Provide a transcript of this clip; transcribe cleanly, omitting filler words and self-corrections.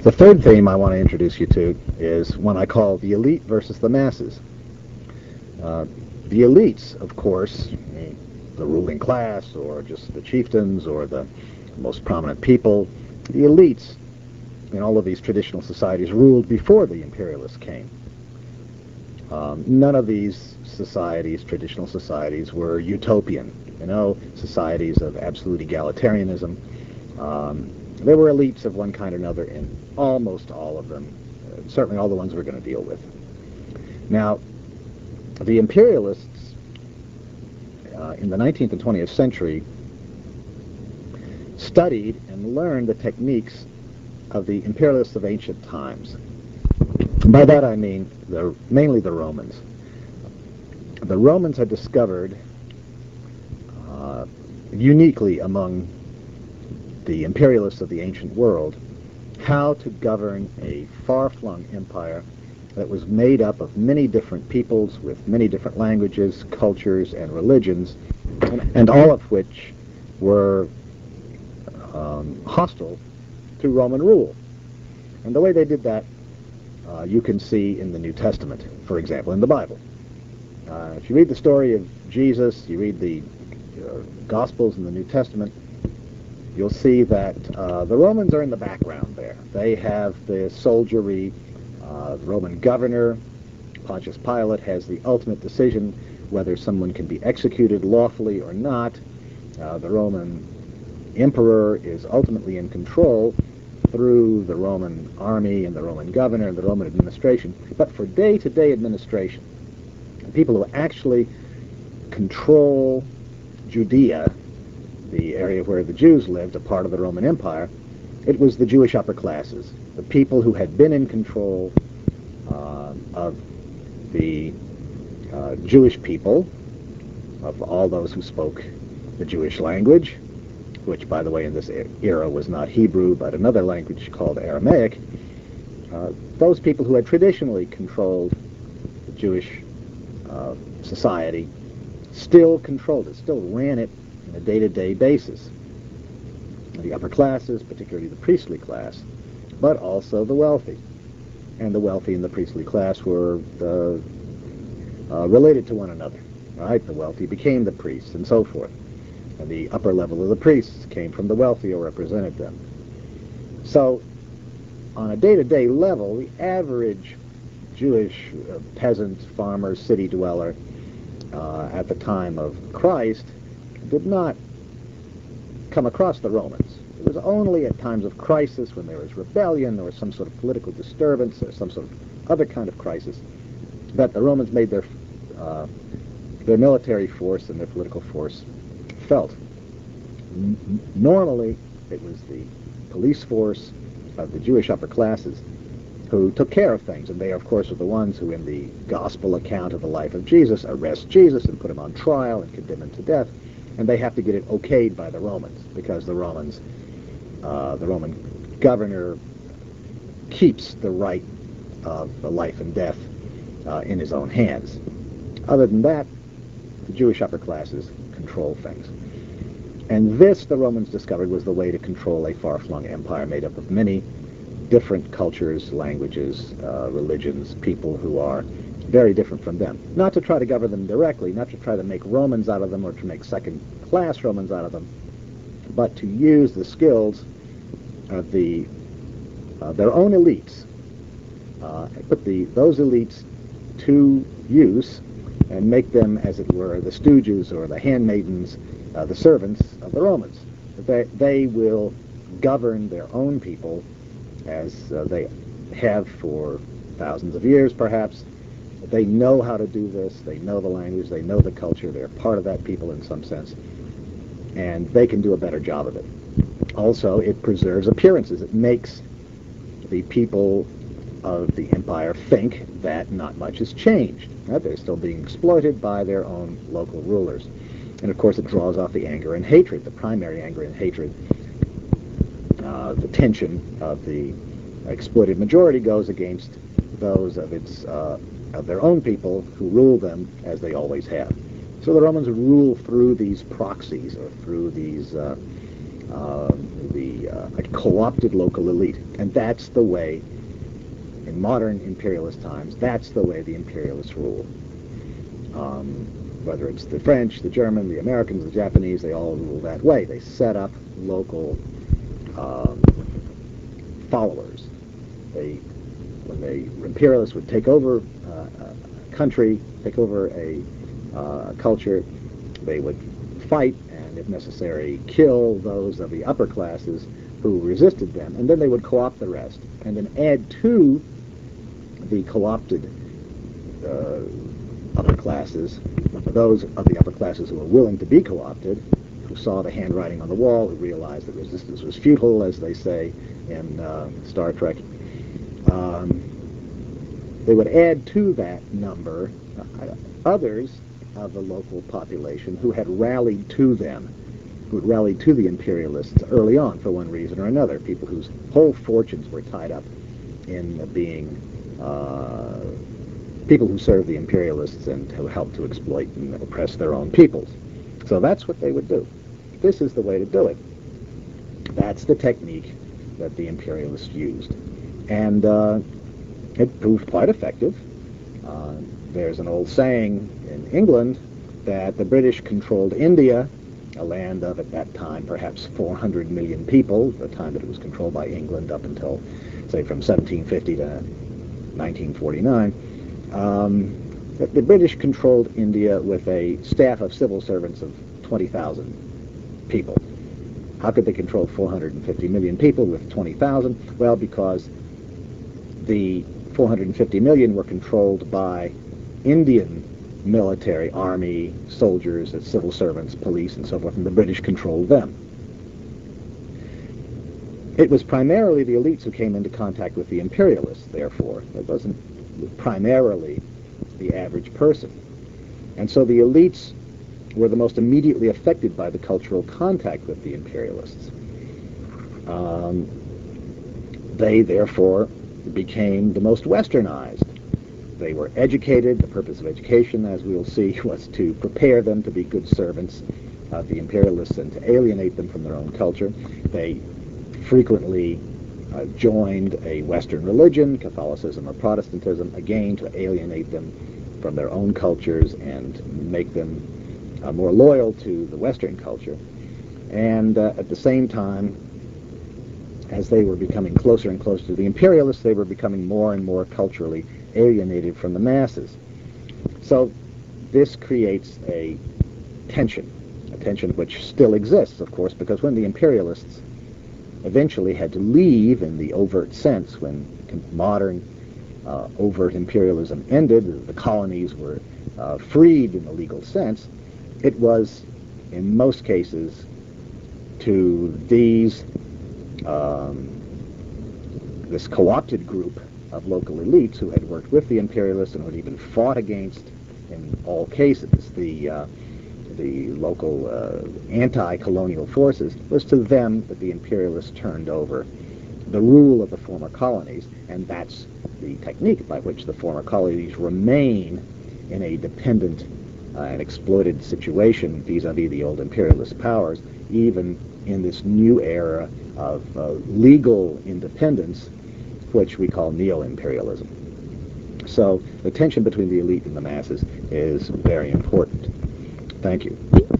The third theme I want to introduce you to is one I call the elite versus the masses. The elites, of course, the ruling class, or just the chieftains, or the most prominent people, the elites in all of these traditional societies ruled before the imperialists came. None of these societies, traditional societies, were utopian, societies of absolute egalitarianism. There were elites of one kind or another in almost all of them, certainly all the ones we're going to deal with. Now, the imperialists in the 19th and 20th century studied and learned the techniques of the imperialists of ancient times. By that I mean mainly the Romans. The Romans had discovered, uniquely among the imperialists of the ancient world, how to govern a far-flung empire that was made up of many different peoples with many different languages, cultures, and religions, and all of which were hostile to Roman rule. And the way they did that, you can see in the New Testament, for example, in the Bible. If you read the story of Jesus, you read the Gospels in the New Testament, you'll see that the Romans are in the background there. They have the soldiery. The Roman governor, Pontius Pilate, has the ultimate decision whether someone can be executed lawfully or not. The Roman emperor is ultimately in control through the Roman army and the Roman governor and the Roman administration. But for day-to-day administration, the people who actually control Judea, the area where the Jews lived, a part of the Roman Empire, it was the Jewish upper classes, the people who had been in control of the Jewish people, of all those who spoke the Jewish language, which, by the way, in this era was not Hebrew, but another language called Aramaic. Those people who had traditionally controlled the Jewish society still controlled it, still ran it on a day-to-day basis. The upper classes, particularly the priestly class, but also the wealthy. And the wealthy and the priestly class were related to one another. Right? The wealthy became the priests and so forth. And the upper level of the priests came from the wealthy or represented them. So, on a day-to-day level, the average Jewish peasant, farmer, city dweller at the time of Christ did not come across the Romans. It was only at times of crisis, when there was rebellion or some sort of political disturbance or some sort of other kind of crisis, that the Romans made their military force and their political force felt. Normally, it was the police force of the Jewish upper classes who took care of things, and they, of course, are the ones who, in the gospel account of the life of Jesus, arrest Jesus and put him on trial and condemn him to death, and they have to get it okayed by the Romans, because the Roman governor keeps the right of the life and death in his own hands. Other than that, the Jewish upper classes control things. And this, the Romans discovered, was the way to control a far-flung empire made up of many different cultures, languages, religions, people who are very different from them. Not to try to govern them directly, not to try to make Romans out of them or to make second-class Romans out of them, but to use the skills of their own elites, put those elites to use and make them, as it were, the stooges or the handmaidens, the servants of the Romans. They will govern their own people as they have for thousands of years, perhaps. They know how to do this. They know the language. They know the culture. They're part of that people in some sense. And they can do a better job of it. Also, it preserves appearances. It makes the people of the empire think that not much has changed. Right? They're still being exploited by their own local rulers. And, of course, it draws off the anger and hatred, the primary anger and hatred. The tension of the exploited majority goes against those of their own people who rule them, as they always have. So the Romans rule through these proxies, or through these a co-opted local elite. And that's the way, in modern imperialist times, that's the way the imperialists rule. Whether it's the French, the German, the Americans, the Japanese, they all rule that way. They set up local followers. When the imperialists would take over a country, take over a culture, they would fight and, if necessary, kill those of the upper classes who resisted them, and then they would co-opt the rest, and then add to the co-opted upper classes, those of the upper classes who were willing to be co-opted, who saw the handwriting on the wall, who realized that resistance was futile, as they say in Star Trek. They would add to that number others of the local population who had rallied to them, who had rallied to the imperialists early on for one reason or another, people whose whole fortunes were tied up in being people who served the imperialists and who helped to exploit and oppress their own peoples. So that's what they would do. This is the way to do it. That's the technique that the imperialists used. And it proved quite effective. There's an old saying in England that the British controlled India, a land of, at that time, perhaps 400 million people, the time that it was controlled by England up until, say, from 1750 to 1949. The British controlled India with a staff of civil servants of 20,000 people. How could they control 450 million people with 20,000? Well, because the 450 million were controlled by Indian military, army, soldiers, civil servants, police, and so forth, and the British controlled them. It was primarily the elites who came into contact with the imperialists, therefore. It wasn't primarily the average person. And so the elites were the most immediately affected by the cultural contact with the imperialists. They, therefore, became the most westernized. They were educated. The purpose of education, as we will see, was to prepare them to be good servants of the imperialists and to alienate them from their own culture. They frequently joined a Western religion, Catholicism or Protestantism, again to alienate them from their own cultures and make them more loyal to the Western culture. And at the same time, as they were becoming closer and closer to the imperialists, they were becoming more and more culturally alienated from the masses. So this creates a tension which still exists, of course, because when the imperialists eventually had to leave in the overt sense, when modern overt imperialism ended, the colonies were freed in the legal sense, it was, in most cases, to these this co-opted group of local elites who had worked with the imperialists and who had even fought against, in all cases, the local anti-colonial forces. It was to them that the imperialists turned over the rule of the former colonies, and that's the technique by which the former colonies remain in a dependent and exploited situation vis-a-vis the old imperialist powers, even in this new era of legal independence, which we call neo-imperialism. So the tension between the elite and the masses is very important. Thank you.